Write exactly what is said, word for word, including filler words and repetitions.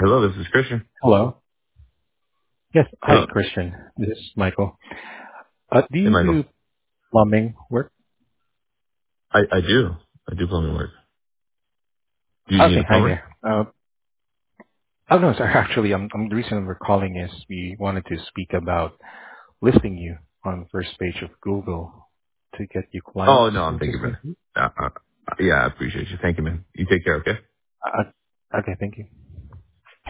Hello, this is Christian. Hello. Yes. Hi, Hello. Christian. This is Michael. Uh, do Hey, you Michael. do plumbing work? I, I do. I do plumbing work. Do you need Okay. a Hi plumber? there. Uh, oh no, sorry. Actually, um, um, the reason we're calling is we wanted to speak about listing you on the first page of Google to get you clients Oh, no, I'm thinking, man. consistently. Uh, uh, yeah, I appreciate you. Thank you, man. You take care, okay? Uh, okay. Thank you.